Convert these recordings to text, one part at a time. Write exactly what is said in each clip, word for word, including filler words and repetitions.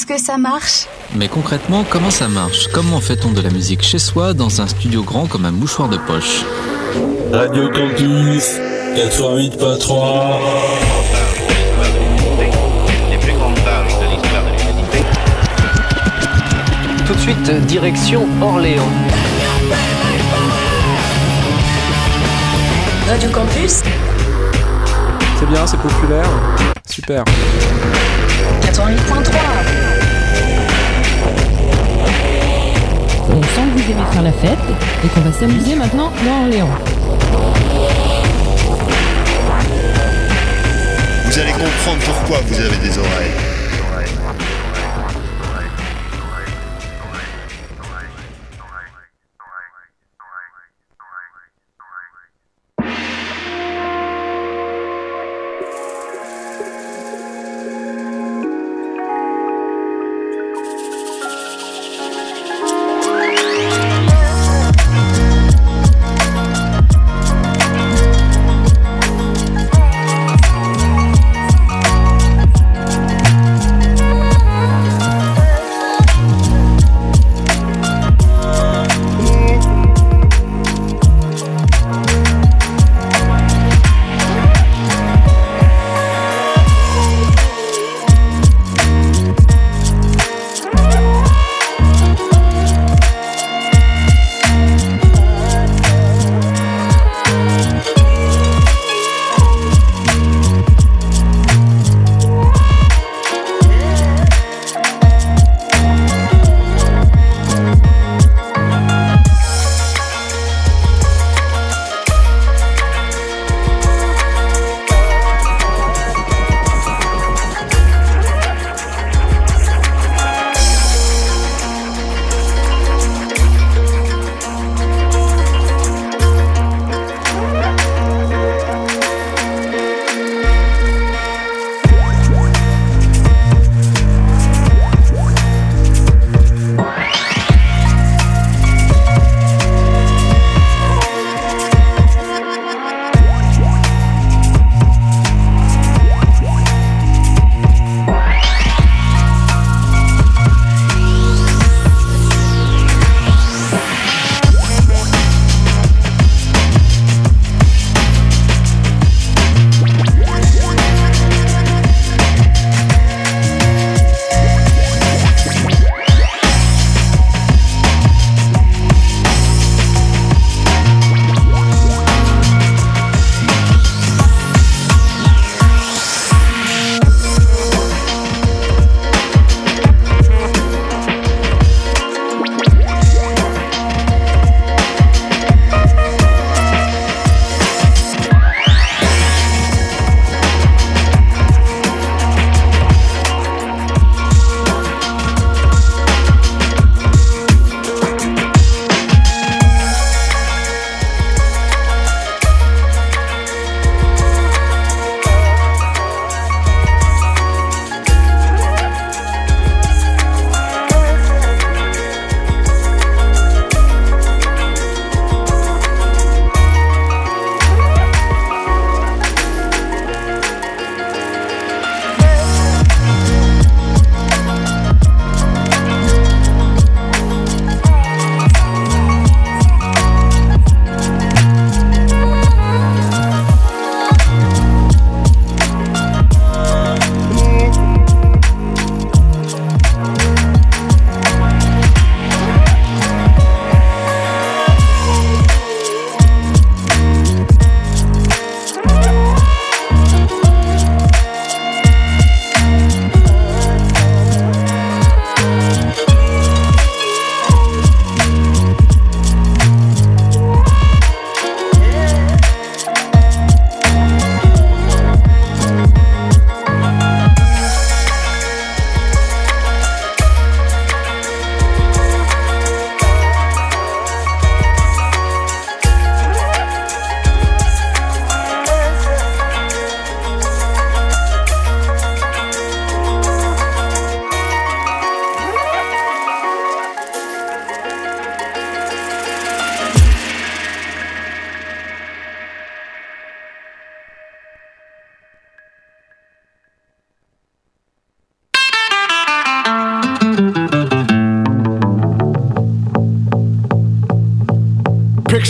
Est-ce que ça marche ? Mais concrètement, comment ça marche ? Comment fait-on de la musique chez soi dans un studio grand comme un mouchoir de poche ? Radio Campus quatre-vingt-huit point trois. Les plus grandes pages de l'histoire de l'humanité. Tout de suite, direction Orléans. Radio Campus C'est bien, c'est populaire. Super. quatre-vingt-huit point trois. On sent que vous aimez faire la fête et qu'on va s'amuser maintenant dans Orléans. Vous allez comprendre pourquoi vous avez des oreilles.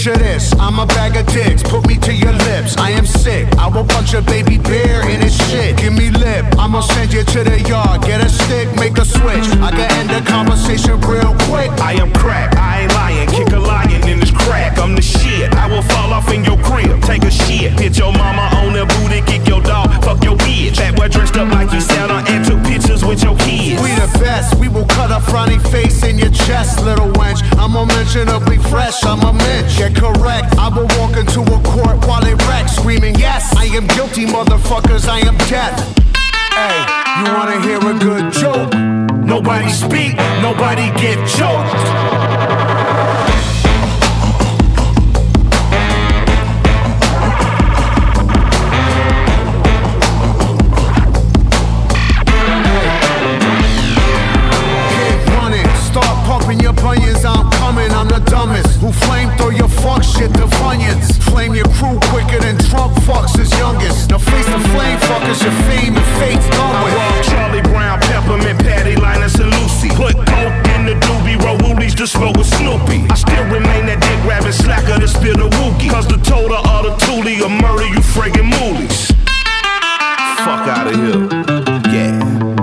picture this, I'm a bag of dicks, put me to your lips. I am sick, I will punch a baby bear in his shit. Give me lip, I'ma send you to the yard. Get a stick, make a switch, I can end the conversation real quick. I am crack, I ain't lying, kick a lion in this crack. I'm the shit, I will fall off in your crib, take a shit. Hit your mama on the booty, kick your dog, fuck your bitch. That boy dressed up like you sat on and took pictures with your kids. We the best, we will cut a frowny face in your chest, little wench. I'm unmentionably fresh, I'm a mensch. Get correct, I will walk into a court while it wrecks, screaming, yes, I am guilty, motherfuckers, I am death. Hey, you wanna hear a good joke? Nobody speak, nobody get choked. Your bunions, I'm coming, I'm the dumbest. Who flamethrow your fuck shit to Funyuns. Flame your crew quicker than Trump fucks his youngest. Now face the flame fuckers, your fame and fate's done with. I Charlie Brown, Peppermint, Patty, Linus, and Lucy. Put coke in the doobie, roll woolies to smoke with Snoopy. I still remain that dick grabbing slacker to spill the wookie. Cause the total of the toolie will murder you friggin' moolies. Fuck out of here, yeah.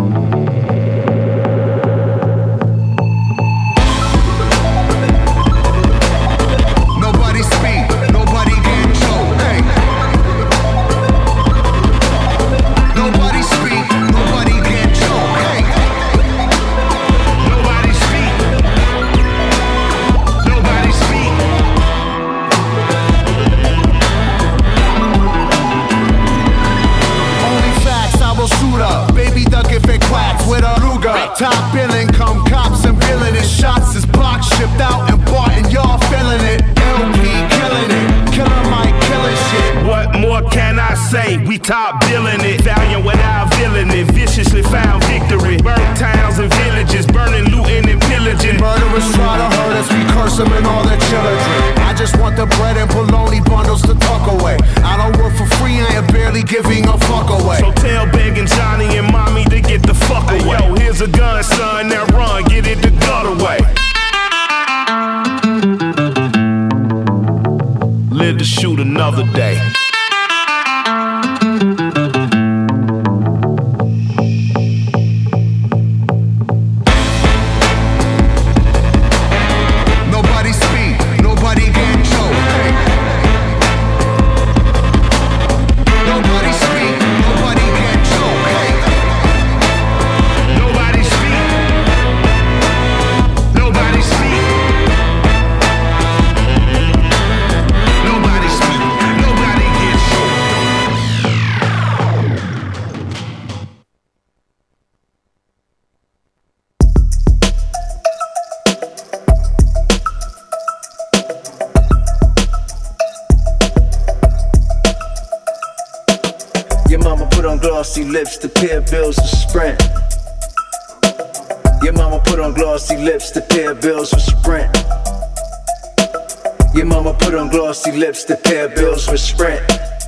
Top billing, come cops and villainous shots is blocked, shipped out and bought, and y'all feeling it. L P killing it, Killer Mike killing shit. What more can I say? We top billing it, valiant without villain it. Viciously found victory, burnt towns and villages, burning, looting and pillaging. Murderers try to hurt us, we curse them and all their children. I just want the bread and bologna bundles to tuck away. I don't work for free, I am barely giving a fuck away. So tell begging Johnny and mommy to get the fuck away. Hey, yo, here's a gun, son, now run, get it the gut away. Live to shoot another day. Glossy lips to pay bills for Sprint. Your mama put on glossy lips to pay bills for Sprint. Your mama put on glossy lips to pay bills for Sprint.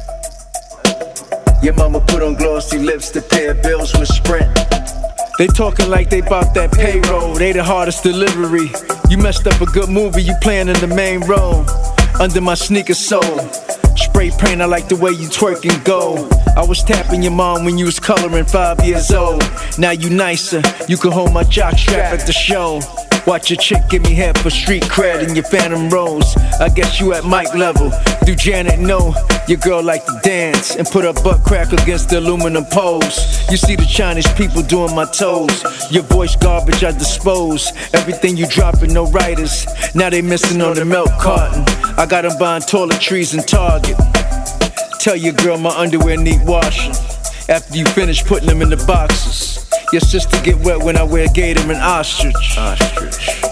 Your mama put on glossy lips to pay bills for Sprint. They talking like they bout that payroll, they the hardest delivery. You messed up a good movie, you playing in the main role. Under my sneaker sole, spray paint, I like the way you twerk and go. I was tapping your mom when you was coloring five years old. Now you nicer, you can hold my jock strap at the show. Watch your chick give me head for street cred in your Phantom Rose. I guess you at mic level. Do Janet know your girl like to dance and put her butt crack against the aluminum poles? You see the Chinese people doing my toes. Your voice garbage I dispose. Everything you dropping, no writers. Now they missing on the milk carton. I got them buying toiletries in Target. Tell your girl my underwear need washing. After you finish putting them in the boxes. Your sister get wet when I wear gator and ostrich. Ostrich.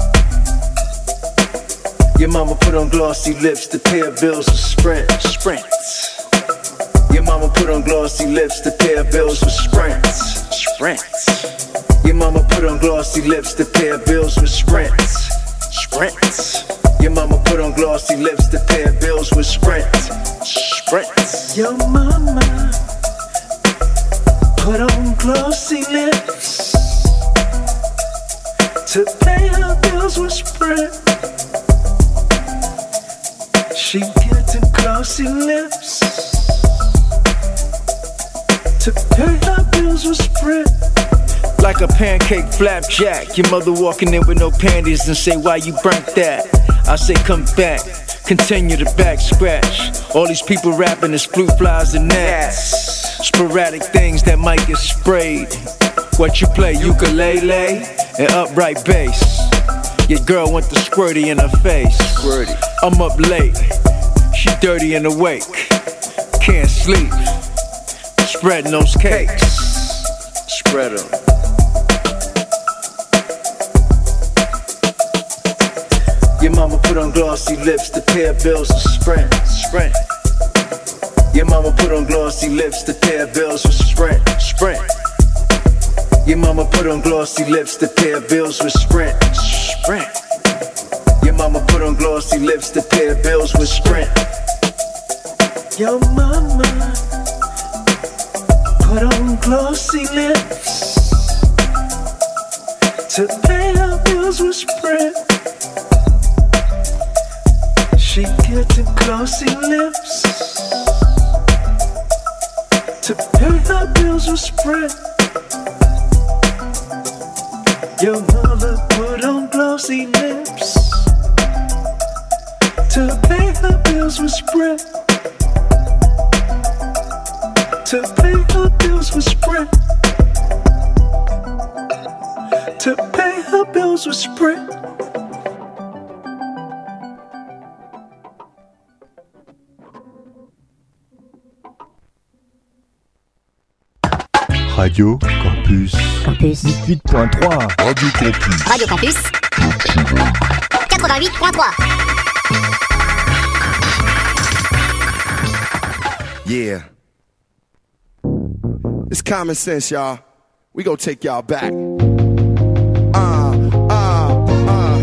Your mama put on glossy lips to pay her bills for Sprint. Sprints. Your mama put on glossy lips to pay her bills for Sprints. Sprints. Your mama put on glossy lips to pay her bills for Sprints. Sprints. Your mama put on glossy lips to pay her bills with Sprints. Sprints. Your mama put on glossy lips to pay her bills with Sprint. She getting glossy lips to pay her bills with Sprint. Like a pancake flapjack, your mother walking in with no panties and say, why you burnt that? I say, come back, continue to back scratch. All these people rapping is flute flies and gnats. Sporadic things that might get sprayed. What you play, ukulele and upright bass. Your girl want the squirty in her face. Squirty. I'm up late, she dirty and awake. Can't sleep, spreading those cakes. Spread them. Your mama put on glossy lips to pay her bills with Sprint. Sprint. Your mama put on glossy lips to pay her bills with Sprint. Sprint. Your mama put on glossy lips to pay her bills with Sprint. Sprint. Your mama put on glossy lips to pay her bills with Sprint. Your mama put on glossy lips to pay her bills with Sprint. She getting glossy lips to pay her bills with Sprint. Your mother put on glossy lips to pay her bills with Sprint. To pay her bills with Sprint. To pay her bills with Sprint. Radio Campus. Campus. dix-huit point trois. Radio Campus. Radio Campus. quatre-vingt-huit point trois. Yeah. It's common sense, y'all. We gon' take y'all back. Uh, uh, uh.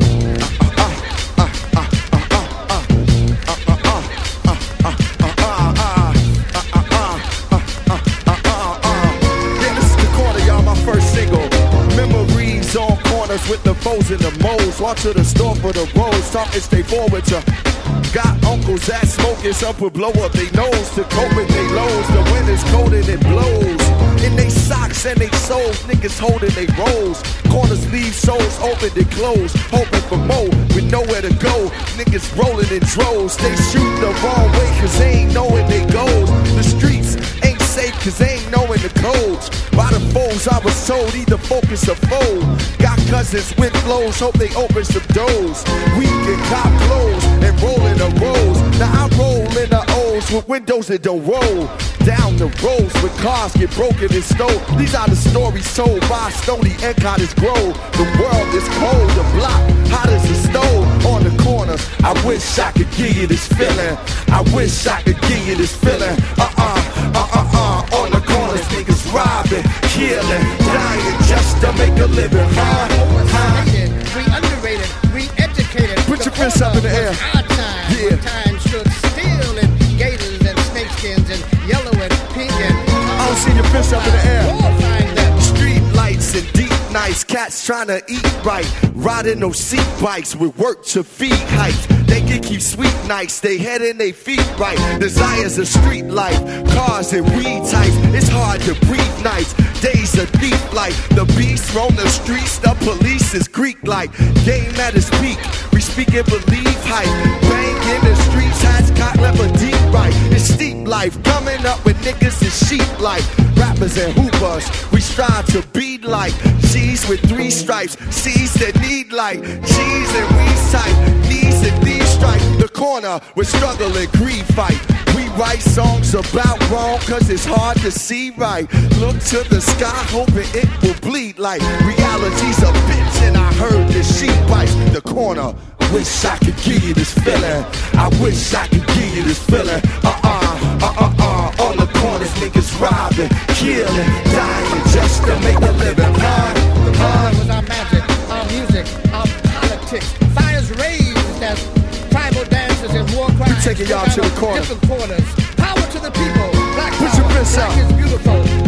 With the foes and the moles, walk to the store for the rolls, talk and stay forward to. Got uncles that smoking, some would blow up their nose to cope with their lows. The wind is cold and it blows in they socks and they soles, niggas holding they rolls. Corners leave souls open and close, hoping for more with nowhere to go. Niggas rolling in droves, they shoot the wrong way cause they ain't knowing they goes. The streets ain't safe cause they ain't knowing the codes. By the foes I was told either focus or fold. Got cousins with flows, hope they open some doors. We can cop clothes and roll in the rows. Now I roll in the O's with windows that don't roll. Down the roads with cars get broken and stole. These are the stories told by Stony and Cottage Grove. The world is cold, the block hot as a stove. On the corners, I wish I could give you this feeling. I wish I could give you this feeling. Uh-uh, uh-uh-uh. On the corners, niggas robbing, killing, dying just to make a living. Huh? Huh? Re-underrated, re-educated. Put your fists up in the air. Our time, yeah. Time stood still in gators and snakeskins and yellow and pink and. I don't see your fists up in the air. Street lights and deep nights, cats trying to eat right, riding those seat bikes with work to feed heights. They can keep sweet nights, they head and they feet right. Desires of street life, cars and weed types. It's hard to breathe nights, days of deep light. The beast roam the streets, the police is Greek like. Game at its peak, we speak and believe hype. Bang in the streets, hats cocked left a deep right. It's steep life, coming up with niggas and sheep like. Rappers and hoopers, we strive to be like G's with three stripes, C's that need like G's and we's type, D's and D's stripes. The corner with struggle and greed fight. We write songs about wrong cause it's hard to see right. Look to the sky hoping it will bleed like reality's a bitch and I heard the sheep bites. The corner, wish I could give you this feeling. I wish I could give you this feeling. Uh-uh, uh-uh-uh. On the corners niggas robbing, killing, dying just to make a living. Uh, the uh, was our magic, our music, our politics. Fires raised as tribal dances and war crimes. We taking y'all to the corner. Different corners. Power to the people. Black Put power. your fists Black out. is beautiful.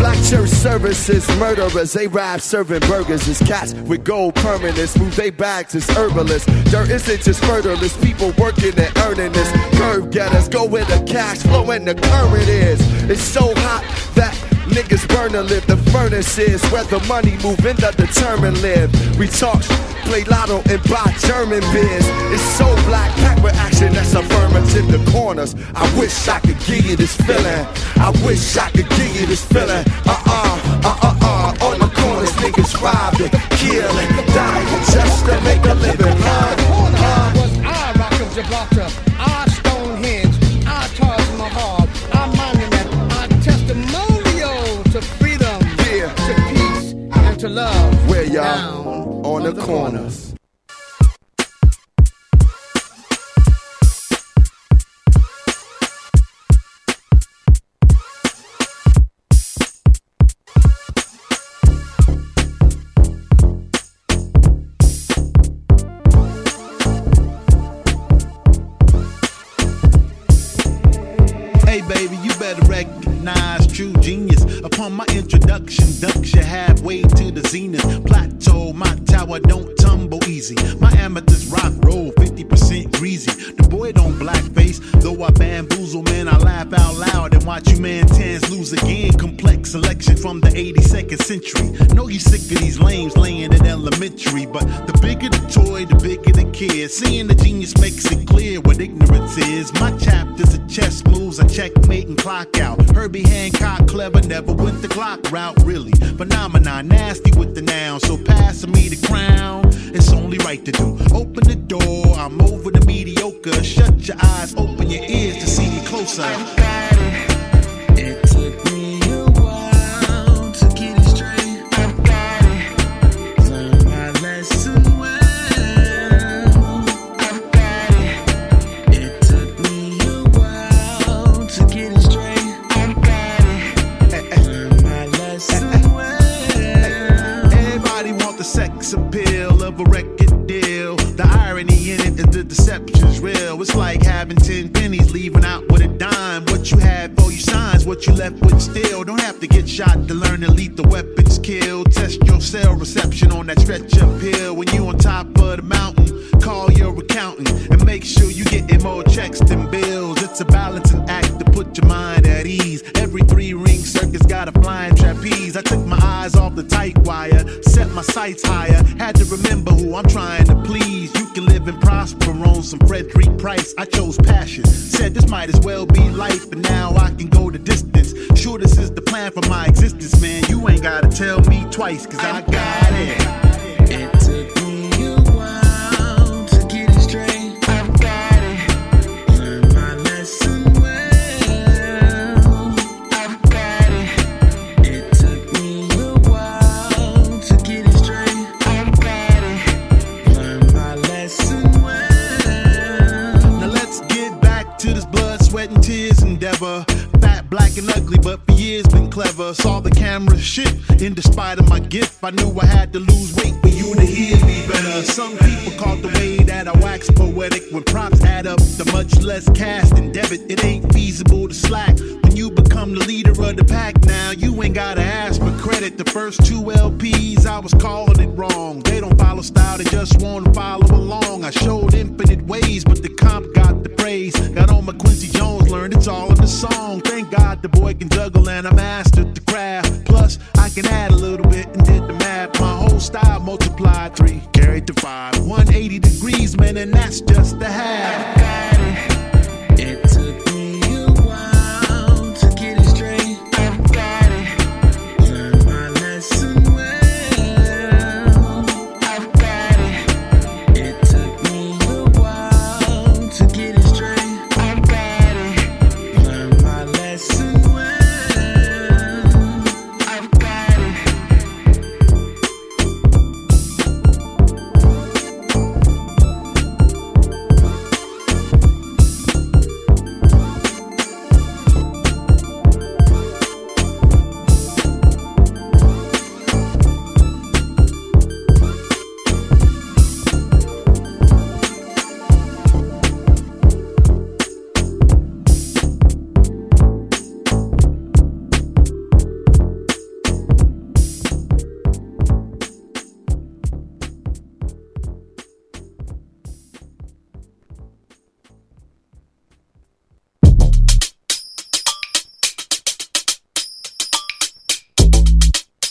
Black church services, murderers, A-Rab serving burgers as cats with gold permanents, move they bags as herbalists. Dirt isn't just murderless, people working and earning this. Curve getters, go where the cash flow and the current is. It's so hot that niggas burn to live. The furnace is where the money move in the determined live. We talk, play lotto and buy German beers. It's so black, packed with action that's affirmative the corners. I wish I could give you this feeling. I wish I could give you this feeling. Uh-uh, uh-uh-uh. On the corners, niggas robbing, killing, dying just to make a living. Uh, uh. Was our Rock of Gibraltar, our Stonehenge, our Taj Mahal, our monument, our testimonial to freedom, yeah, to peace, and to love. Where y'all? On, on the, the corners. corners. Baby, you better recognize true genius. Upon my introduction, ducks you halfway to the zenith. Plateau, my tower don't tumble easy. My amethyst rock roll fifty percent greasy. The boy don't blackface, though I bamboozle, man, I laugh out loud and watch you man tens lose again. Complex selection from the eighty-second century. Know you sick of these lames laying in elementary, but the bigger the toy, the bigger the kid. Seeing the genius makes it clear what ignorance is. My chapters of chess moves, I checkmate and clock out. Herbie Hancock, clever, never went the clock route, really. Phenomenon, nasty with the noun, so passing me the crown, it's only right to do. Open the door, I'm over the mediocre. Shut your eyes, open your ears to see me closer. I've got it. It took me a while to get it straight. I've got it. Learn my lesson well. I've got it. It took me a while to get it straight. I've got it. Learn my lesson well. Everybody want the sex appeal of a record deal. The irony in it is the deception's real. It's like having ten pennies, leaving out with a dime. What you had for your signs, what you left with still. Don't have to get shot to learn to lethal weapons kill. Test your cell reception on that stretch uphill. When you on top of the mountain, call your accountant and make sure you getting more checks than bills. It's a balancing act to put your mind at ease. Every three ring circus got a flying trapeze. I took my eyes off the tight wire, set my sights higher. Had to remember who I'm trying to please. You can live and prosper on some Frederick Price. I chose passion, said this might as well be life, and now I can go the distance. Sure, this is the plan for my existence, man. You ain't gotta tell me twice, cause I got it. It took me a while to get it straight. I've got it. Learn my lesson well. I've got it. It took me a while to get it straight. I've got it. Learn my lesson well. Now let's get back to this blood, sweat, and tears endeavor. Fat, black, and ugly, but for years been clever. Saw the camera shift, in despite of my gift, I knew I had to lose weight for you to hear me better. Some people caught the way that I wax poetic. When props add up to much less cash than debit, it ain't feasible to slack. When you become the leader of the pack now, you ain't gotta ask for credit. The first two L Ps, I was calling it wrong. They don't follow style, they just wanna follow along. I showed infinite ways, but the comp got the praise. Got on my Quincy Jones, learned it's all in the song. Thank God the boy can juggle and I mastered the craft. Plus, I can add a little bit and did the math. My whole style multiplied three, carried to five. one hundred eighty degrees, man, and that's just the half. Got it. It took me a while to get it straight. I've got it. Learn my lesson well. I've got it. It took me a while to get it straight. I've got it. Learn my lesson well. I've got it.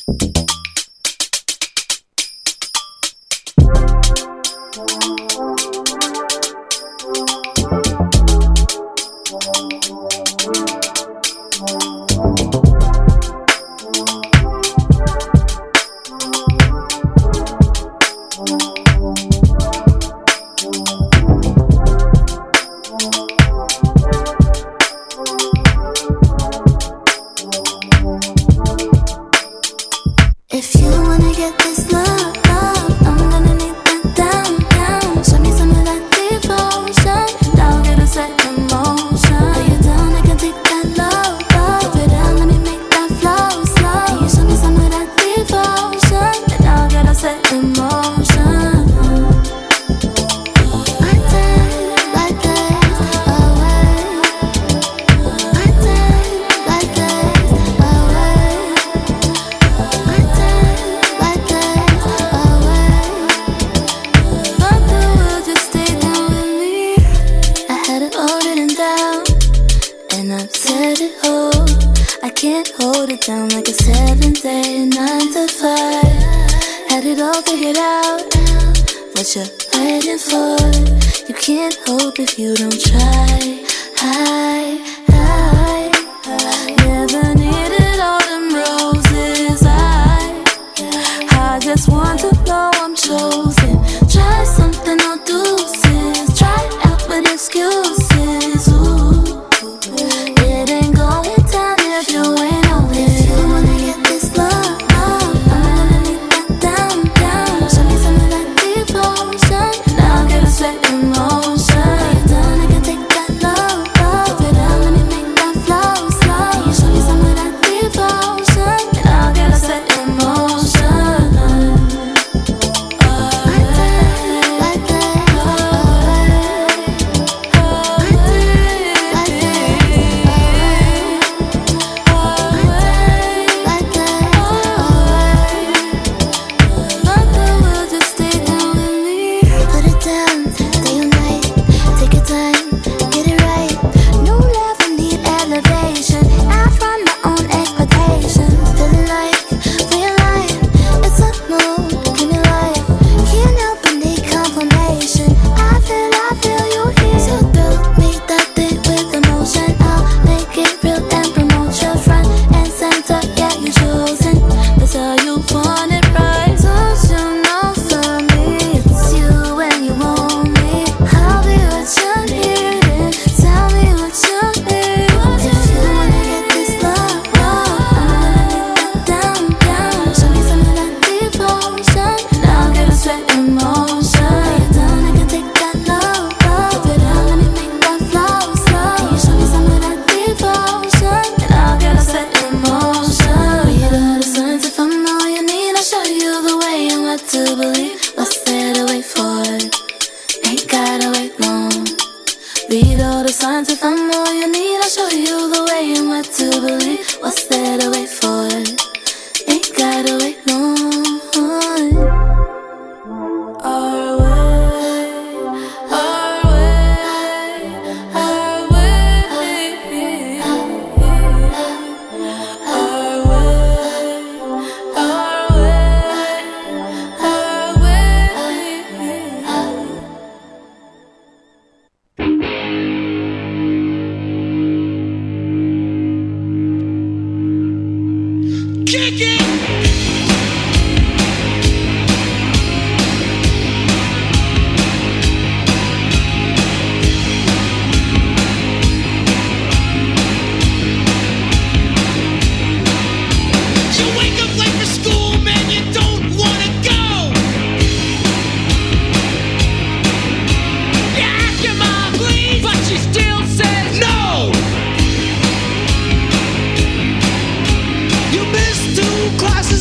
Classes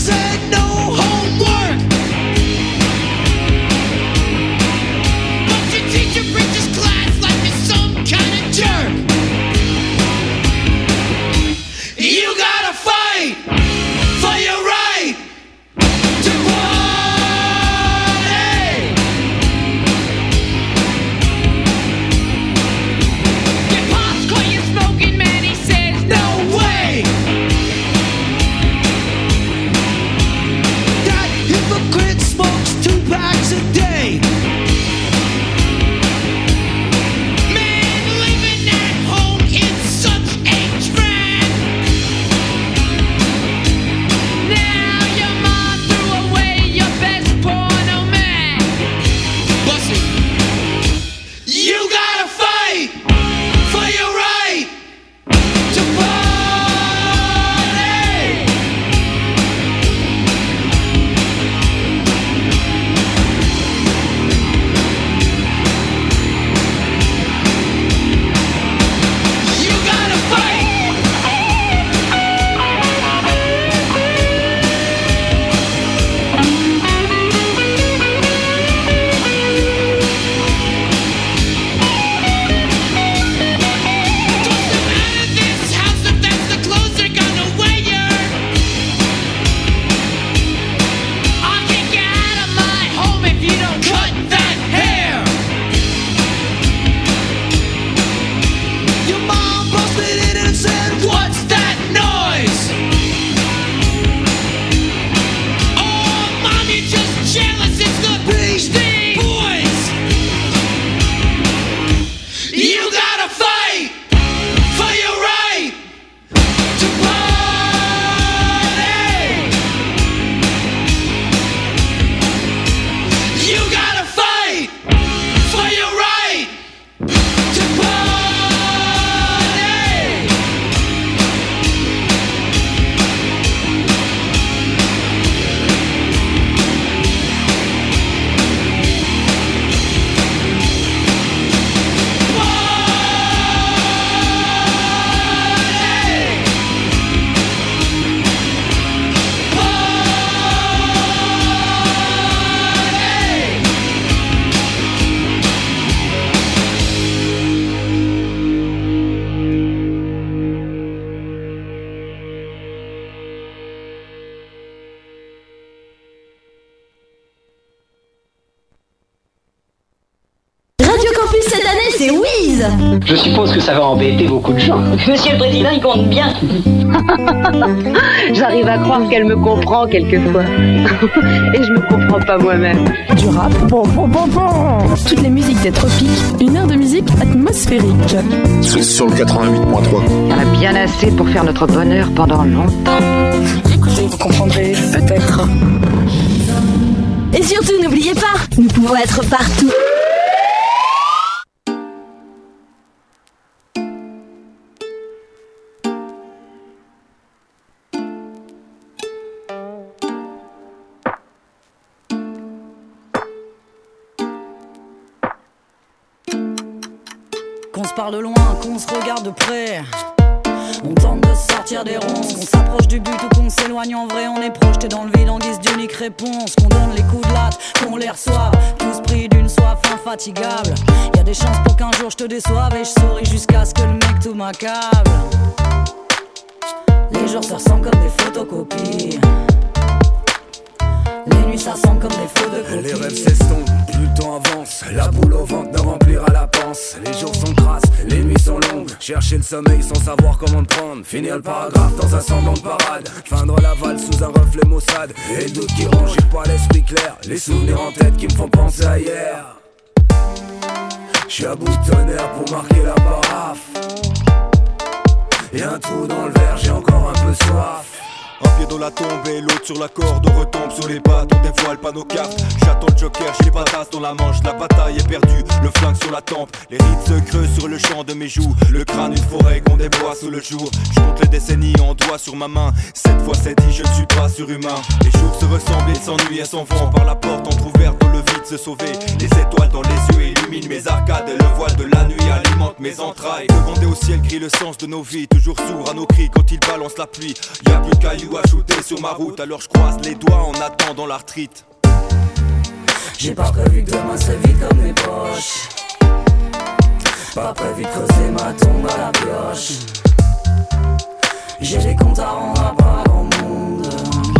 Radio Campus cette année, c'est Wiz. Je suppose que ça va embêter beaucoup de gens. Monsieur le Président, il compte bien. J'arrive à croire qu'elle me comprend quelquefois. Et je me comprends pas moi-même. Du rap, bon, bon, bon, bon. Toutes les musiques des tropiques, une heure de musique atmosphérique. C'est sur le quatre-vingt-huit point trois. On a bien assez pour faire notre bonheur pendant longtemps. Écoutez, vous comprendrez peut-être. Et surtout, n'oubliez pas, nous pouvons être partout. Qu'on se parle loin, qu'on se regarde de près. On tente de sortir des ronces, qu'on s'approche du but ou qu'on s'éloigne en vrai. On est projeté dans le vide en guise d'unique réponse. Qu'on donne les coups de latte, qu'on les reçoive, tous pris d'une soif infatigable. Y'a des chances pour qu'un jour je te déçoive et je souris jusqu'à ce que le mec tout m'accable. Les jours se ressemblent comme des photocopies. Les nuits ça semble comme des feux de coquilles. Les rêves s'estompent, plus le temps avance. La boule au ventre ne remplira la panse. Les jours sont crasses, les nuits sont longues. Chercher le sommeil sans savoir comment te prendre. Finir le paragraphe dans un semblant de parade. Feindre la valse sous un reflet maussade. Et le doute qui ronge, j'ai pas l'esprit clair. Les souvenirs en tête qui me font penser à hier. J'suis à bout de tonnerre pour marquer la paraffe. Y'a un trou dans le verre, j'ai encore un peu soif. Un pied dans la tombe et l'autre sur la corde. On retombe sur les pattes, on dévoile pas nos cartes. J'attends le joker, j'ai les patates dans la manche. La bataille est perdue, le flingue sur la tempe. Les rides se creusent sur le champ de mes joues. Le crâne une forêt qu'on déboie sous le jour. Je compte les décennies en doigts sur ma main. Cette fois c'est dit, je ne suis pas surhumain. Les jours se ressemblent et s'ennuient et s'en vont. Par la porte entrouverte dans le vide se sauver. Les étoiles dans les yeux illuminent mes arcades. Et le voile de la nuit alimente mes entrailles. Demandez au ciel crie le sens de nos vies. Toujours sourd à nos cris quand il balance la pluie. Y'a plus de cailloux à shooter sur ma route, alors je croise les doigts en attendant la retraite. J'ai pas prévu que demain serait vide comme mes poches. Pas prévu de creuser ma tombe à la pioche. J'ai des comptes à rendre à pas grand monde.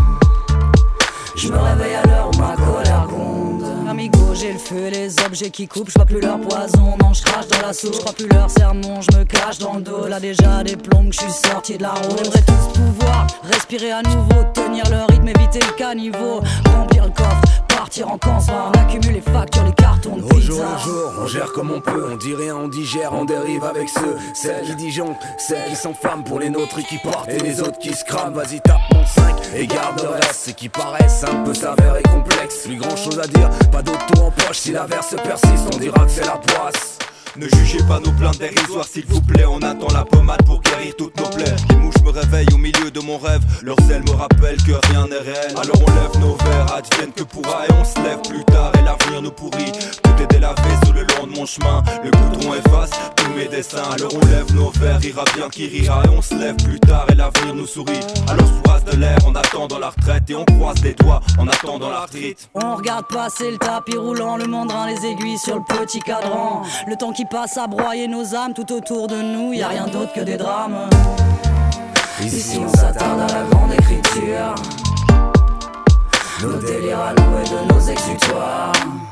Je me réveille à l'heure où ma colère gronde. Amigo, j'ai le feu et les objets qui coupent. J'vois plus leur poison, non j'crache dans la soupe. J'crois plus leur sermon, j'me cache dans le dos. Là déjà des plombs, j'suis sorti de la roue. On aimerait tous pouvoir respirer à nouveau, tenir le rythme, éviter le caniveau, remplir le coffre, partir en camp, on accumule les factures, les cartons de pizza. Au jour le jour, on gère comme on peut. On dit rien, on digère, on dérive avec ceux, celles qui disjonctent, celles qui s'enflamment pour les nôtres et qui partent et les autres qui se crament. Vas-y tape mon cinq et garde le reste. Ce qui paraît simple peut s'avérer complexe. Plus grand chose à dire, pas d'auto en poche. Si l'averse persiste, on dira que c'est la poisse. Ne jugez pas nos plaintes dérisoires s'il vous plaît. On attend la pommade pour guérir toutes nos plaies. Les mouches me réveillent au milieu de mon rêve. Leurs ailes me rappellent que rien n'est réel. Alors on lève nos verres, advienne que pourra. Et on se lève plus tard et l'avenir nous pourrit. Tout est délavé sur le long de mon chemin. Le goudron efface tous mes dessins. Alors on lève nos verres, ira bien qui rira. Et on se lève plus tard et l'avenir nous sourit. Alors je brasse de l'air en attendant la retraite. Et on croise les doigts en attendant la retraite. On regarde passer le tapis roulant, le mandrin, les aiguilles sur le petit cadran. Le temps qui passe à broyer nos âmes tout autour de nous, y a rien d'autre que des drames. Ici on s'attarde à la grande écriture, nos délires à nous et de nos exutoires.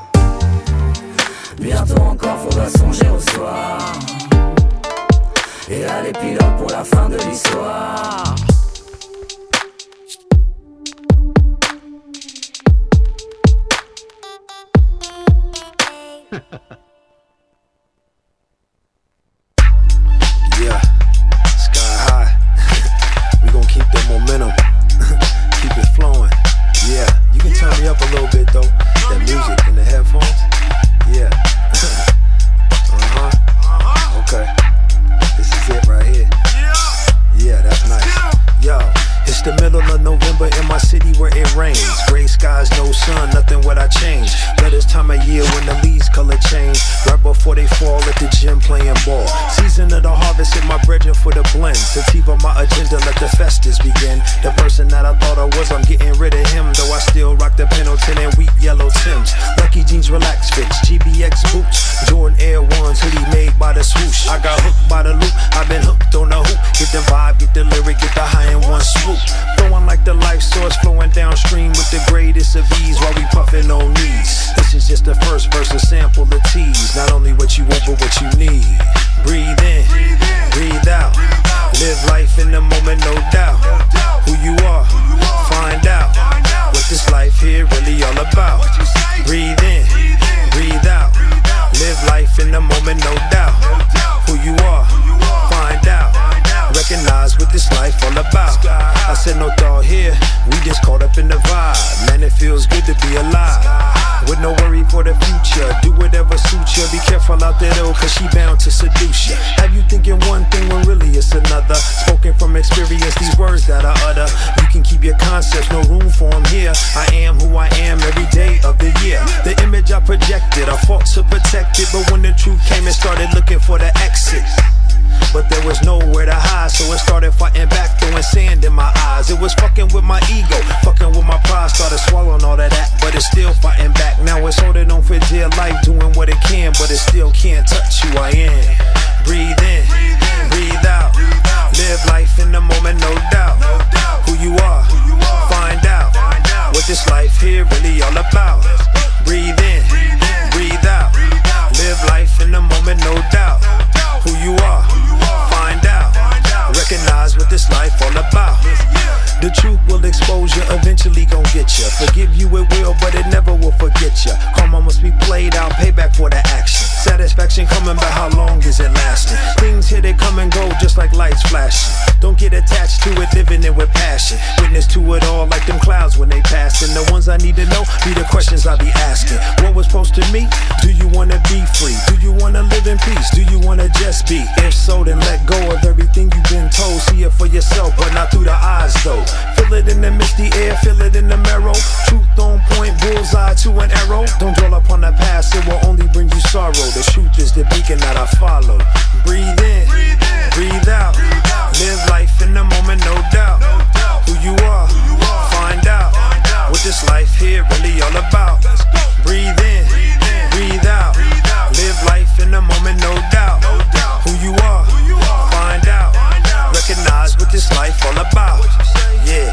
Bientôt encore faudra songer au soir et à l'épilogue pour la fin de l'histoire. Yeah, sky high. We gon' keep that momentum, keep it flowing. Yeah, you can turn me up a little bit though. That music in the headphones. Yeah. uh-huh. Okay. This is it right here. Yeah, that's nice. Yo, it's the middle of November in my city where it rains. Gray skies, no sun, nothing what I change. But it's time of year when the leaves color change. Right before they fall at the gym playing ball. Season of the harvest, hit my brethren for the blend. Sativa my agenda, let the festivals begin. The person that I thought I was, I'm getting rid of him. Though I still rock the Pendleton and wheat yellow Timbs. Lucky jeans, relax fits, G B X boots. Jordan Air Ones, hoodie made by the swoosh. I got hooked by the loop, I've been hooked on the hoop. Get the vibe, get the lyric, get the high in one swoop. Flowing like the life source, flowing downstream with the greatest of ease while we puffin' on knees. This is just the first first verse a sample of tease. Not only what you want, but what you need. Breathe in, breathe out. Live life in the moment, no doubt. Who you are, find out. What this life here really all about. Breathe in, breathe out. Live life in the moment, no doubt. Who you are, find out. Recognize what this life all about. I said no thought here, we just caught up in the vibe. Man, it feels good to be alive. With no worry for the future, do whatever suits you. Be careful out there though, cause she bound to seduce you. Have you thinking one thing when really it's another? Spoken from experience, these words that I utter. You can keep your concepts, no room for them here. I am who I am every day of the year. The image I projected, I fought to protect it. But when the truth came, it started looking for the exit. But there was nowhere to hide, so it started fighting back, throwing sand in my eyes. It was fucking with my ego, fucking with my pride. Started swallowing all of that, but it's still fighting back. Now it's holding on for dear life, doing what it can, but it still can't touch who I am. Breathe in, breathe out. Live life in the moment, no doubt. Who you are, find out. What this life here really all about. Breathe in, breathe out. Live life in the moment, no doubt. Who you are, find out. Recognize what this life all about. The truth will expose you, eventually gon' get you. Forgive you it will, but it never will forget you. Karma must be played out, payback for the action. Satisfaction coming, but how long is it lasting? Things here, they come and go just like lights flashing. Don't get attached to it, living it with passion. Witness to it all like them clouds when they pass. And the ones I need to know be the questions I be asking. What was supposed to me? Do you wanna be free? Do you wanna live in peace? Do you wanna just be? If so, then let go of everything you've been told. See it for yourself, but not through the eyes though. Feel it in the misty air, feel it in the marrow. Truth on point, bullseye to an arrow. Don't dwell upon the past, it will only bring you sorrow. The truth is the beacon that I follow. Breathe in, breathe out. Live life in the moment, no doubt. Who you are, find out. What this life here really all about. Breathe in, breathe out. Live life in the moment, no doubt. Who you are, find out. Recognize what this life all about. Yeah.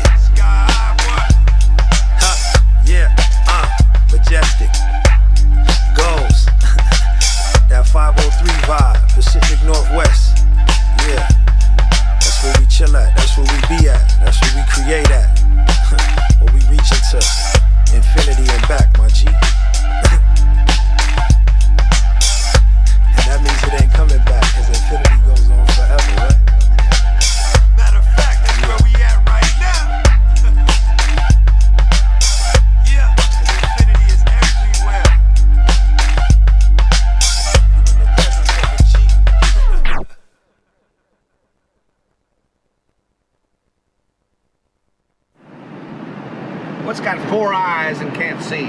Huh, yeah, uh, majestic. Goals. That five oh three vibe, Pacific Northwest. Yeah. That's where we chill at, that's where we be at, that's where we create at. Where we reach into infinity and back, my G. And that means it ain't coming back, cause infinity goes on forever, right? Matter of fact, that's where we at right now. Yeah, cause infinity is everywhere. Even the presence of a G. What's got four eyes and can't see?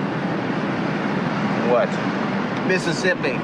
What? Mississippi.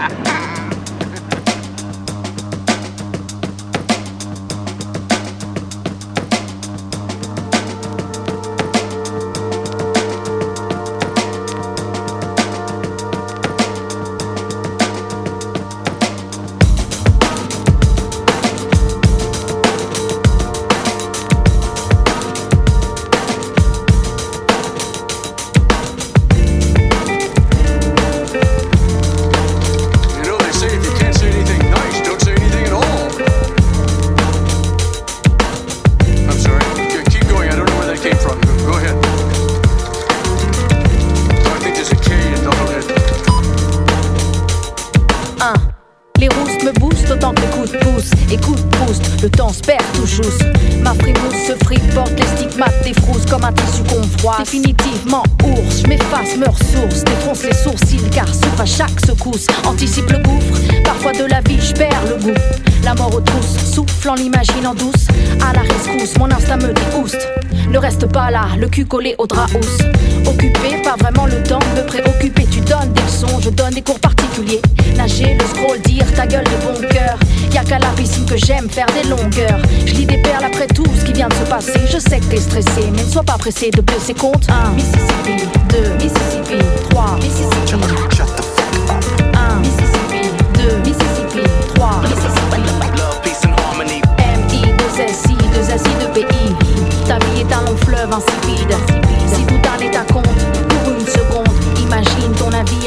Le temps se perd tout juste. Ma frimousse se friporte, les stigmates défroussent comme un tissu qu'on froisse. Définitivement ours, je m'efface, me ressource. Défonce les sourcils car souffre à chaque secousse. Anticipe le gouffre, parfois de la vie je perds le goût. La mort aux trousses, soufflant l'imagine en douce. À la rescousse, mon instinct me déhouste. Ne reste pas là, le cul collé au drap housse. Occupé, pas vraiment le temps de me préoccuper. Tu donnes des leçons, je donne des cours particuliers. Nager, le scroll, dire ta gueule de bon cœur. Y'a qu'à la piscine que j'aime faire des longueurs. Je lis des perles après tout ce qui vient de se passer. Je sais que t'es stressé, mais ne sois pas pressé de blesser compte. Un, Mississippi, deux, Mississippi, trois, Mississippi. Un, Mississippi, deux, Mississippi, trois, Mississippi. M I deux S I deux S I deux P I. Ta vie est un long fleuve insipide. Si tout en est à compte, pour une seconde, imagine ton avis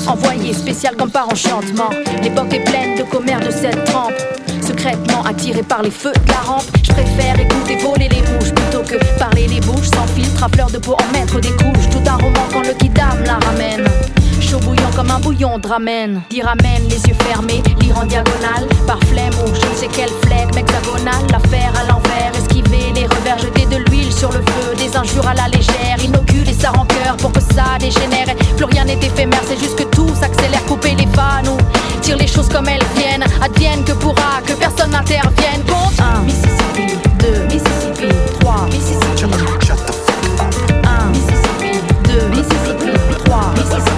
Envoyé spécial comme par enchantement. L'époque est pleine de commères de cette trempe. Secrètement attiré par les feux de la rampe, je préfère écouter voler les mouches plutôt que parler les bouches sans filtre à fleur de peau en mettre des couches. Tout un roman quand le kidam la ramène. Chaud bouillant comme un bouillon de ramen. D'y ramène les yeux fermés, lire en diagonale. Par flemme ou je ne sais quelle flegme hexagonale. L'affaire à l'envers, esquiver les revers. Jeter de l'huile sur le feu, des injures à la légère. Inoculer sa rancœur pour que ça dégénère. Plus rien n'est éphémère, c'est juste que tout s'accélère. Couper les vannes ou tire les choses comme elles viennent. Advienne que pourra, que personne n'intervienne. Compte un, Mississippi, deux, Mississippi, trois, Mississippi. un, Mississippi, deux, Mississippi, trois, Mississippi.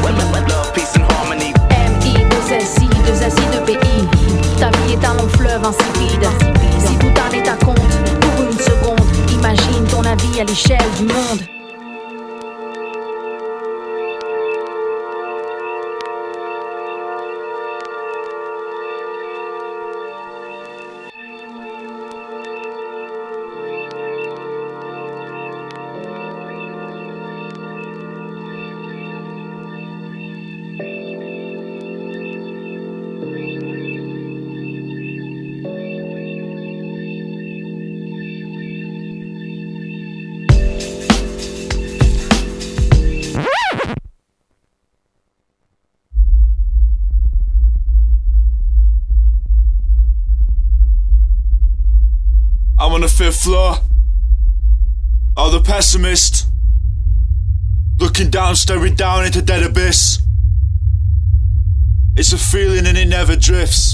M I deux S I deux S I deux P I. Ta vie est un long fleuve insipide. Si tout un état compte pour une seconde, imagine ton avis à l'échelle du monde. I'm on the fifth floor of the pessimist, looking down, staring down into dead abyss. It's a feeling and it never drifts.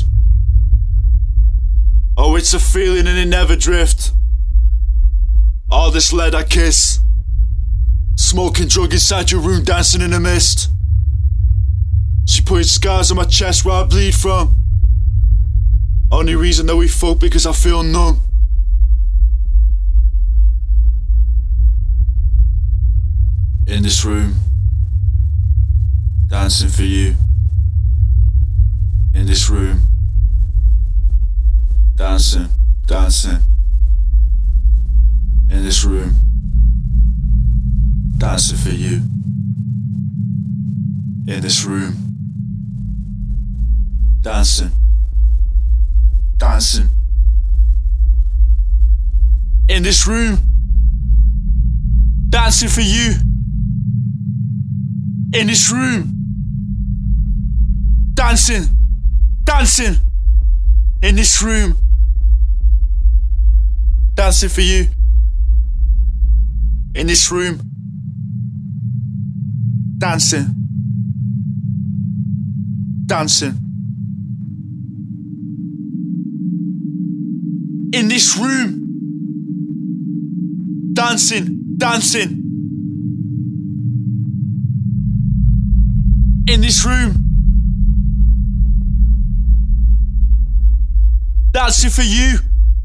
Oh, it's a feeling and it never drifts. All this lead I kiss, smoking drug inside your room, dancing in the mist. She put scars on my chest where I bleed from. Only reason that we fuck because I feel numb. In this room, dancing for you. In this room, dancing, dancing. In this room, dancing for you. In this room, dancing, dancing. In this room, dancing for you. In this room, dancing, dancing. In this room, dancing for you. In this room, dancing, dancing. In this room, dancing, dancing. In this room, dancing for you.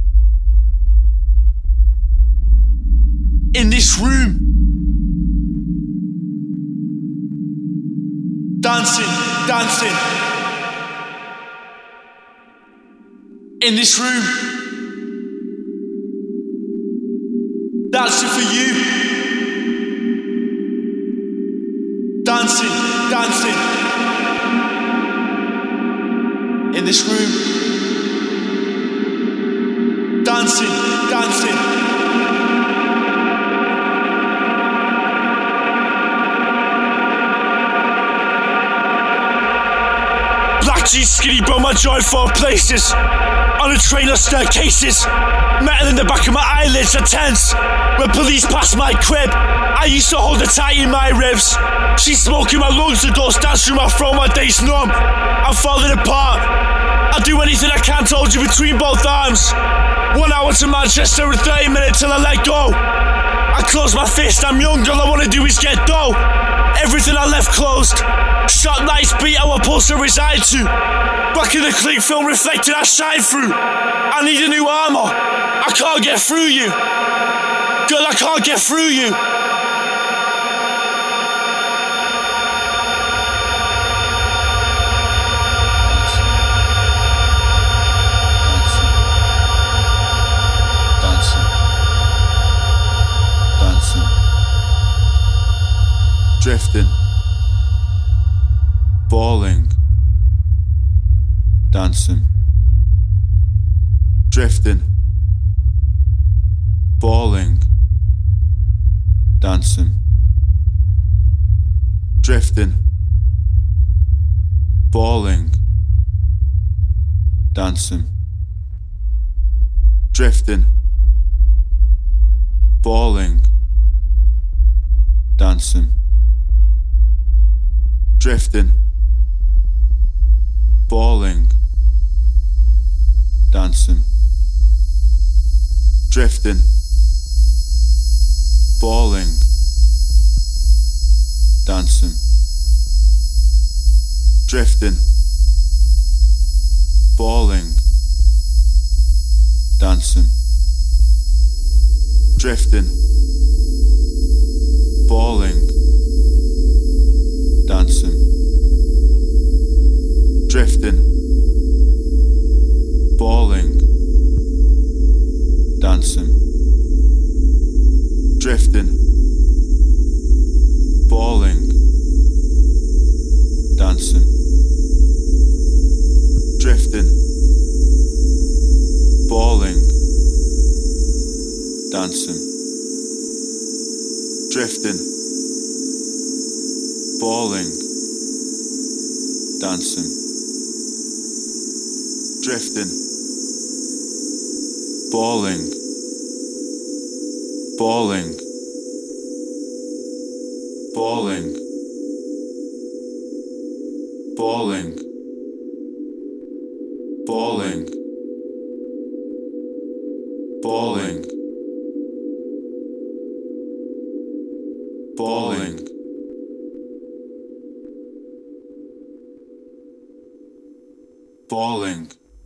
In this room, dancing, dancing. In this room, dancing for you. Dancing, dancing. In this room, dancing, dancing. Black jeans, skinny bro, my joy for places. On a train or staircases. Metal in the back of my eyelids are tense. When police pass my crib, I used to hold her tight in my ribs. She's smoking my lungs, the dust dance through my throat, my day's numb. I'm falling apart. I'll do anything I can to hold you between both arms. One hour to Manchester and thirty minutes till I let go. I close my fist, I'm young, all I wanna do is get dough. Everything I left closed. Shot nights beat our pulse to reside to. Back in the click film reflected I shine through. I need a new armor. I can't get through you. Girl, I can't get through you. Drifting, falling. drifting, falling, dancing, drifting, falling, dancing, drifting, falling, dancing, drifting, falling, dancing, drifting, falling, dancing, drifting, falling, dancing, drifting, falling, dancing, drifting, falling, dancing, drifting, falling, dancing, drifting, falling, dancing, drifting, falling, dancing, drifting, falling, falling, falling, falling, falling, falling, falling, falling.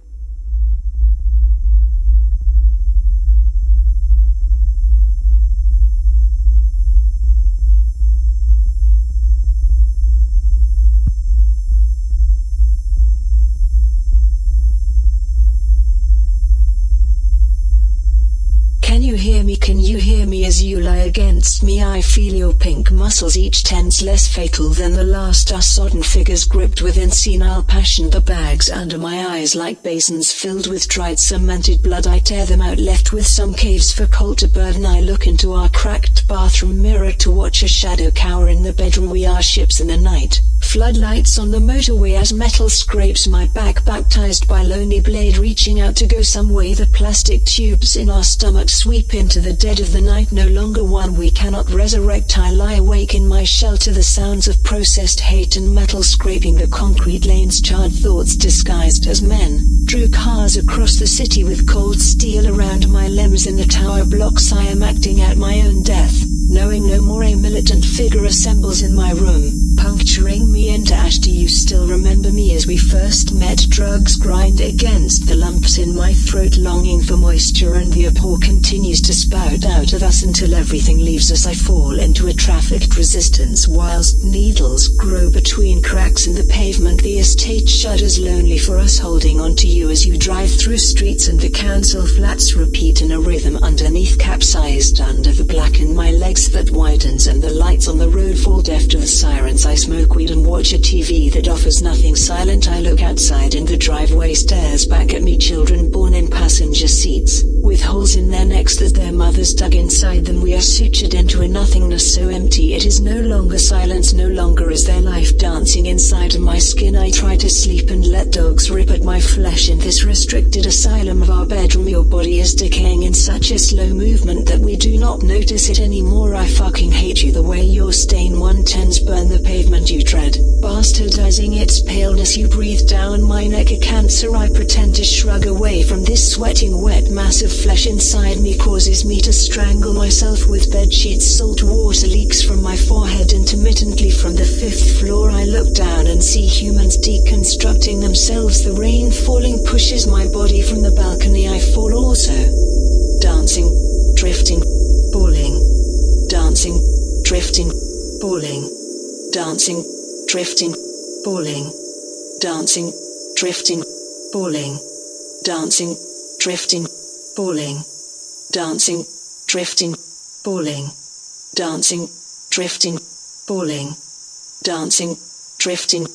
Can you hear me? Can you hear me as you lie against me? I feel your pink muscles, each tense less fatal than the last. Our sodden figures gripped within senile passion. The bags under my eyes like basins filled with dried cemented blood. I tear them out, left with some caves for coal to burden. I look into our cracked bathroom mirror to watch a shadow cower in the bedroom. We are ships in the night, floodlights on the motorway as metal scrapes my back, baptized by lonely blade reaching out to go some way. The plastic tubes in our stomachs sweep into the dead of the night, no longer one we cannot resurrect. I lie awake in my shell to the sounds of processed hate and metal scraping the concrete lanes. Charred thoughts disguised as men drew cars across the city with cold steel around my limbs. In the tower blocks I am acting out my own death, knowing no more. A militant figure assembles in my room, puncturing me into ash. Do you still remember me as we first met? Drugs grind against the lumps in my throat, longing for moisture, and the abhor continues to spout out of us until everything leaves us. I fall into a trafficked resistance whilst needles grow between cracks in the pavement. The estate shudders lonely for us, holding on to you as you drive through streets and the council flats repeat in a rhythm underneath. Capsized under the black in my legs that widens and the lights on the road fall deaf to the sirens. I smoke weed and watch a T V that offers nothing. Silent I look outside and the driveway stares back at me. Children born in passenger seats with holes in their necks that their mothers dug inside them. We are sutured into a nothingness so empty it is no longer silence, no longer is there life dancing inside of my skin. I try to sleep and let dogs rip at my flesh in this restricted asylum of our bedroom. Your body is decaying in such a slow movement that we do not notice it anymore. I fucking hate you, the way your stain one tens burn the pavement you tread, bastardizing its paleness. You breathe down my neck, a cancer I pretend to shrug away from this sweating wet mass of flesh inside me causes me to strangle myself with bed sheets. Salt water leaks from my forehead intermittently from the fifth floor. I look down and see humans deconstructing themselves. The rain falling pushes my body from the balcony. I fall also, dancing, drifting, falling, dancing, drifting, falling, dancing, drifting, falling, dancing, drifting, falling, dancing, drifting, falling, dancing, drifting, falling, dancing, drifting, falling, dancing, drifting.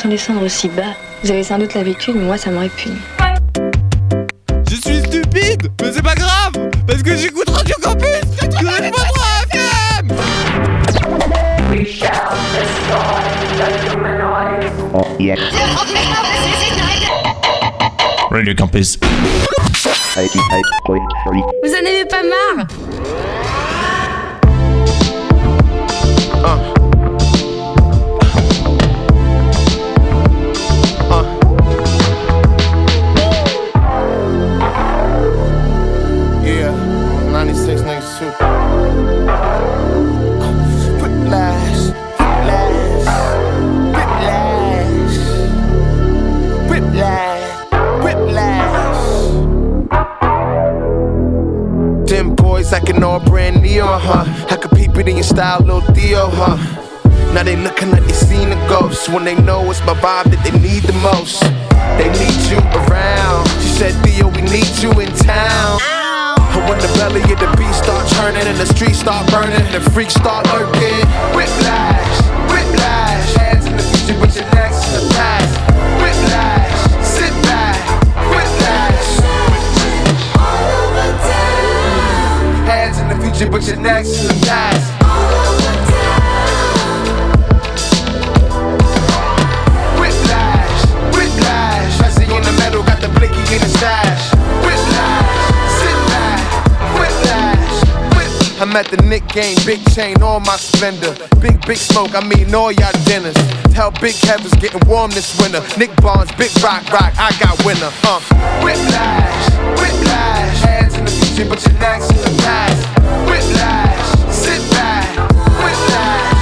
autant descendre aussi bas. Vous avez sans doute l'habitude, mais moi ça me répugne. Je suis stupide, mais c'est pas grave, parce que j'écoute Radio Campus quatre-vingt-trois F M. We shall destroy the humanoid. Oh, yeah. Radio Campus. Vous en avez pas marre? Uh. ninety-six niggas too. Whiplash, whiplash, whiplash, whiplash, whiplash. Them boys acting all brand neon, huh? I could peep it in your style, little Theo, huh? Now they looking like they seen a ghost when they know it's my vibe that they need the most. They need you around. She said, Theo, we need you in town. And when the belly of the beast start turning and the streets start burning, the freaks start lurking. Whiplash, whiplash. Hands in the future, but your neck's in the past. Whiplash, sit back. Whiplash. All over town. Hands in the future, but your neck's in the past. All over town. Whiplash, whiplash. Pressing in the metal, got the blicky in the stash. Whiplash. I'm at the Nick game, big chain on my splendor. Big, big smoke, I mean all y'all dinners. Tell Big Kevin's getting warm this winter. Nick Barnes, big rock, rock, I got winner. Uh. Whiplash, whiplash. Hands in the future, but your neck's in the past. Whiplash, sit back. Whiplash.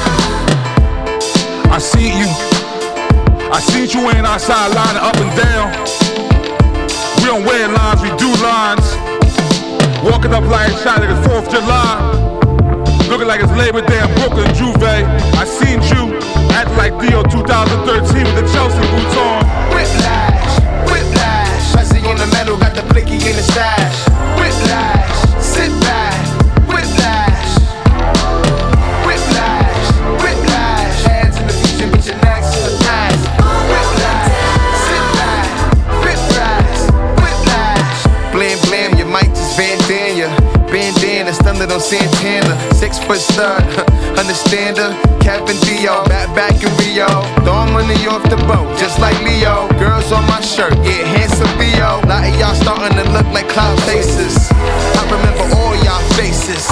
I see you. I see you ain't outside lining up and down. We don't wear lines, we do lines. Walking up like shot like it's fourth of July. Looking like it's Labor Day in Brooklyn, Juve. I seen you acting like Theo two thousand thirteen with the Chelsea boots on. Whiplash, whiplash. Pressing in the metal, got the blicky in the stash. Whiplash, sit back. Whiplash, whiplash, whiplash. Hands in the future, but your neck's in the past. Whiplash, sit back. Whiplash, whiplash. Blam, blam, your mic just bandana. Bandana, stunned on Santana. Six foot stud, understand her? Kevin Dio, back back in Rio. Throwing money off the boat, just like Leo. Girls on my shirt, yeah, handsome Theo. A lot of y'all starting to look like cloud faces. I remember all y'all faces.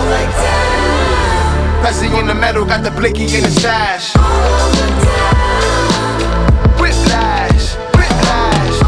Pressing in the metal, got the blicky in the stash. Whiplash, whiplash.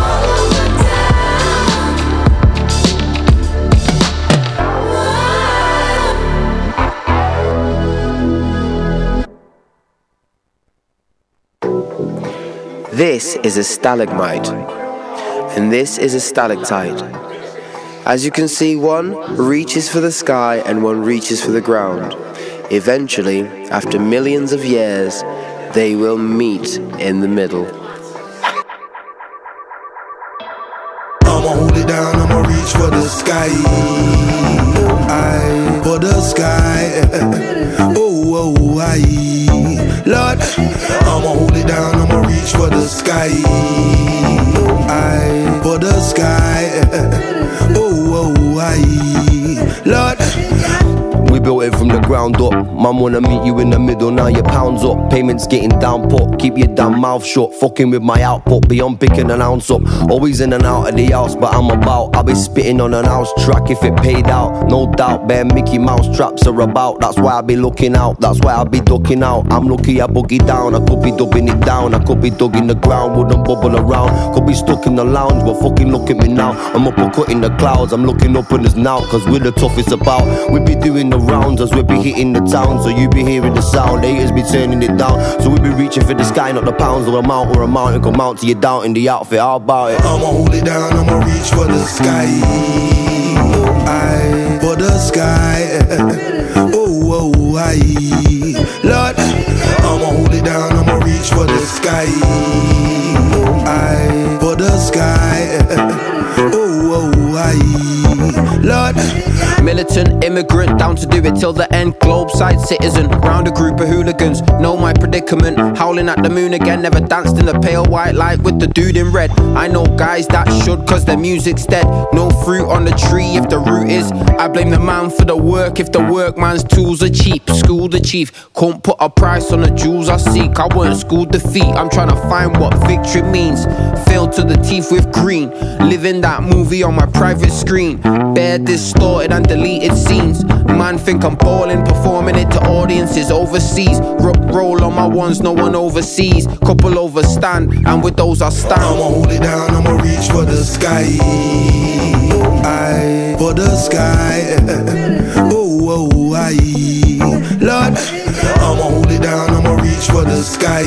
This is a stalagmite, and this is a stalactite. As you can see, one reaches for the sky and one reaches for the ground. Eventually, after millions of years, they will meet in the middle. I'ma hold it down, I'ma reach for the sky. I, for the sky. Oh, oh, I. Lord, I'ma hold it down, I'ma reach for the sky. I, for the sky. Oh, oh, I. Lord. We built it from the ground up. Mum wanna meet you in the middle, now your pounds up. Payments getting down pot, keep your damn mouth shut. Fucking with my output, beyond picking an ounce up. Always in and out of the house, but I'm about. I'll be spitting on an house track if it paid out. No doubt, bare Mickey Mouse traps are about. That's why I be looking out, that's why I be ducking out. I'm lucky I boogie down, I could be dubbing it down. I could be dug in the ground, wouldn't bubble around. Could be stuck in the lounge, but fucking look at me now. I'm up a cut in the clouds, I'm looking up in this now. Cause we're the toughest about. We be doing the rounds as we be hitting the town. So you be hearing the sound, the haters be turning it down. So we be reaching for the sky, not the pounds or a mount or a mountain. Come out to you down in the outfit, how about it? I'ma hold it down, I'ma reach for the sky. I, for the sky. Oh, oh, I. Lord, I'ma hold it down, I'ma reach for the sky. I, for the sky. Oh, oh, I. Lord. Militant immigrant, down to do it till the end. Globe side citizen, round a group of hooligans. Know my predicament, howling at the moon again. Never danced in the pale white light with the dude in red. I know guys that should, cause their music's dead. No fruit on the tree if the root is. I blame the man for the work if the workman's tools are cheap. School the chief, can't put a price on the jewels I seek. I weren't schooled defeat, I'm trying to find what victory means. Failed to the teeth with green, living that movie on my private screen. Bare distorted and deleted scenes. Man think I'm balling, performing it to audiences overseas. R- roll on my ones, no one overseas. Couple overstand, and with those I stand. I'ma hold it down, I'ma reach for the sky. I for the sky. Oh, oh, I Lord, I'ma hold it down, I'ma reach for the sky.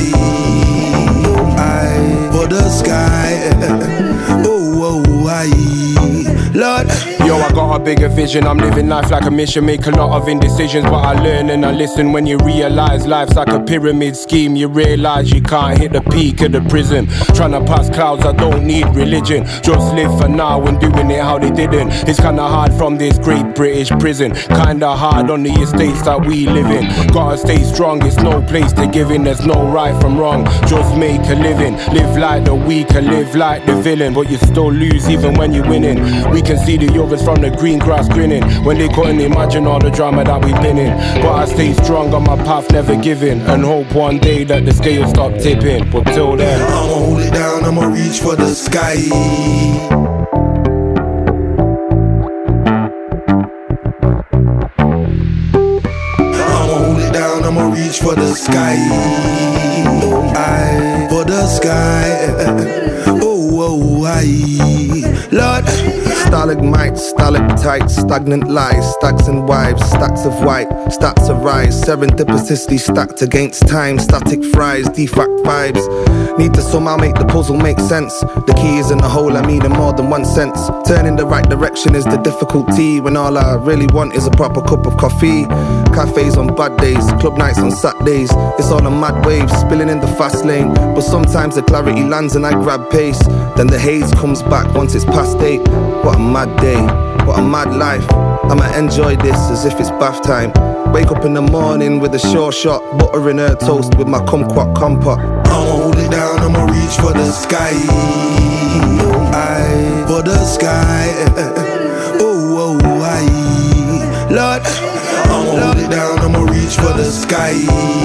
I for the sky. Oh, oh, I Lord. Yo, I got a bigger vision, I'm living life like a mission. Make a lot of indecisions, but I learn and I listen. When you realise life's like a pyramid scheme, you realise you can't hit the peak of the prism. Tryna pass clouds, I don't need religion. Just live for now and doing it how they didn't. It's kinda hard from this great British prison. Kinda hard on the estates that we live in. Gotta stay strong, it's no place to give in. There's no right from wrong, just make a living. Live like the weak and live like the villain, but you still lose even when you're winning. We can see the others from the green grass grinning when they couldn't imagine all the drama that we've been in. But I stay strong on my path, never giving, and hope one day that the scale stop tipping. But till then, I'ma hold it down, I'ma reach for the sky. I'ma hold it down, I'ma reach for the sky. I for the sky. Oh, oh, I Lord. Stalagmites, stalactites, stagnant lies, stacks and wives, stacks of white, stacks of rise, serendipitously stacked against time, static fries, defact vibes. Need to somehow make the puzzle make sense. The key is in the hole, I mean in more than one sense. Turning the right direction is the difficulty, when all I really want is a proper cup of coffee. Cafes on bad days, club nights on Saturdays. It's all a mad wave, spilling in the fast lane. But sometimes the clarity lands and I grab pace. Then the haze comes back once it's past eight. What a mad day, what a mad life. I'ma enjoy this as if it's bath time. Wake up in the morning with a sure shot, butter in her toast with my kumquat compa. I'ma hold it down, I'ma reach for the sky. I for the sky. Oh, oh, I Lord, I'ma hold it down, I'ma reach for the sky.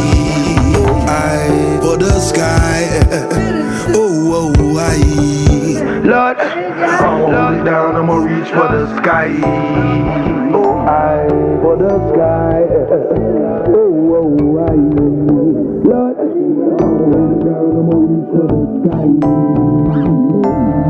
I for the sky. Oh, oh, I Lord, I'ma hold it down, I'ma reach for the sky. I for the sky. Oh, oh, I Lord, I'ma hold it down, I'ma reach for the sky.